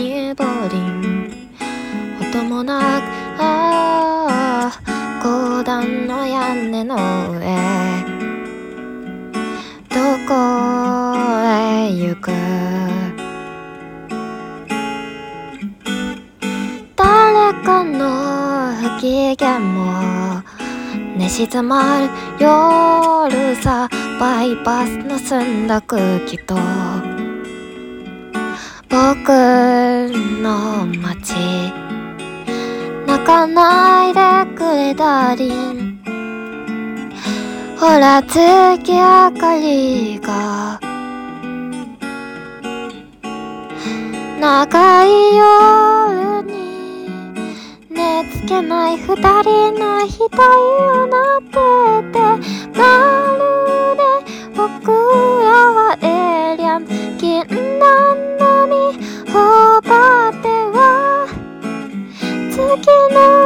にボーディン音もなく公団の屋根の上どこへ行く誰かの不機嫌も寝静まる夜さバイパスの澄んだ空気と僕の街泣かないでくれダーリンほら月明かりが長い夜に寝つけない二人の額をなっててまるで僕らはエイリアン禁断の実頬張っては月の